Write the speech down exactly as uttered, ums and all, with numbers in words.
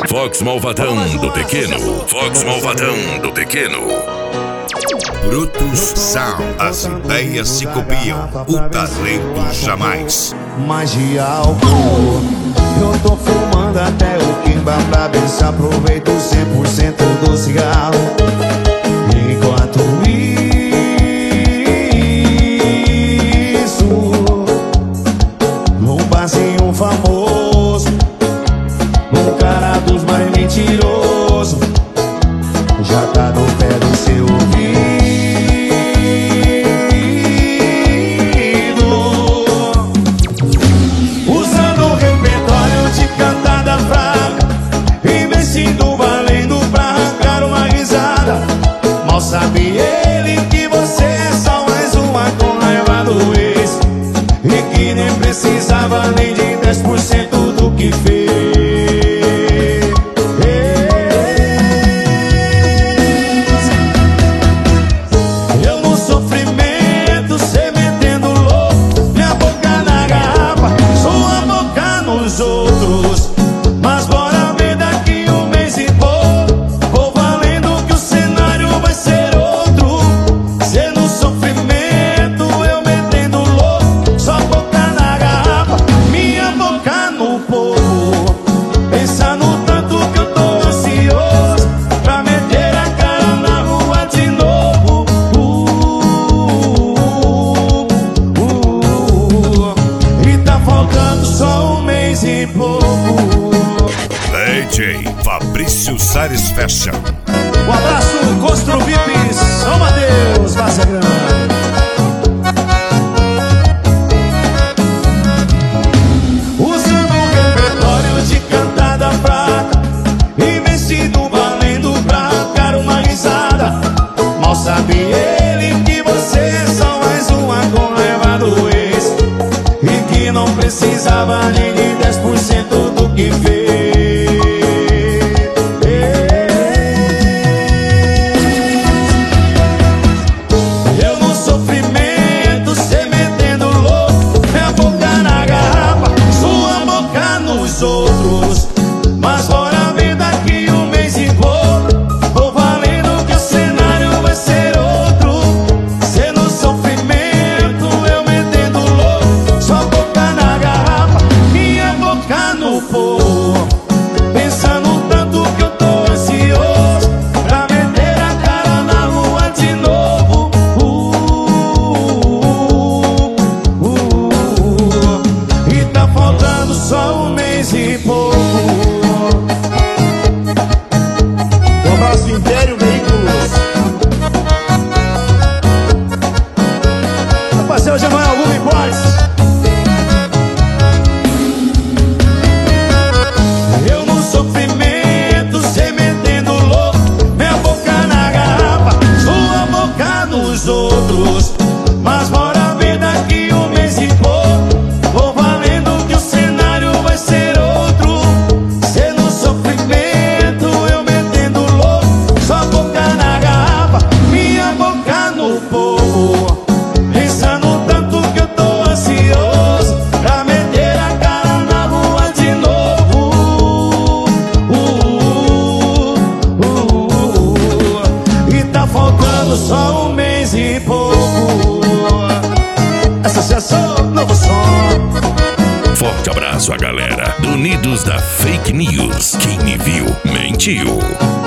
Fox Malvadão do Pequeno. Fox Malvadão do Pequeno. Brutus Sound. As ideias se copiam, o talento jamais. Mais de álcool, eu tô fumando até o quimba pra ver se aproveito cem por cento do cigarro. Enquanto isso, num barzinho famoso, um cara dos mais mentirosos já tá no pé do seu ouvido, usando o repertório de cantada fraca, investindo valendo pra arrancar uma risada. Mal sabe ele que você é só mais uma com raiva do ex, e que nem precisava nem de dez por cento do que fez. Eu no sofrimento, cê metendo louco, minha boca na garrafa, sua boca nos outros. Mas bora ver daqui um mês e pouco, vou valendo que o cenário vai ser outro. Cê no sofrimento, eu metendo louco, sua boca na garrafa, minha boca no povo. Pensa no tanto que eu tô ansioso pra meter a cara na rua de novo. Uh, uh, uh, e tá faltando só um mês e pouco. D J Fabrício Sares Fashion. Um abraço, Costro V I P, São Mateus, Vaza Grande. Usando o repertório de cantada fraca, investindo valendo pra arrancar uma risada. Mal sabe ele que você é só mais uma com raiva do ex, e que não precisava nem de dez por cento do que fez. Eu no sofrimento, cê metendo louco, minha boca na garrafa, sua boca nos outros. Mas bora ver daqui um mês e pouco, vou valendo que o cenário vai ser outro. Cê no sofrimento, eu metendo louco, sua boca na garrafa, minha boca no povo. Pensando tanto que eu tô ansioso pra meter a cara na rua de novo. Uh, uh, uh, e tá faltando só um mês e pouco. Um abraço, Império Veículos. Rapaziada, já vai algum embora. Eu no sofrimento, cê metendo louco, minha boca na garrafa, sua boca nos outros. Mas bora ver daqui um mês e pouco, vou valendo que o cenário vai ser outro. Cê no sofrimento, eu metendo louco, sua boca na garrafa, minha boca no povo. Pensando tanto que eu tô ansioso pra meter a cara na rua de novo. Uh, uh, uh, uh, e tá faltando só um mês e pouco. Associação Novo Som. Forte abraço à galera do Unidos da Fake News. Quem me viu, mentiu.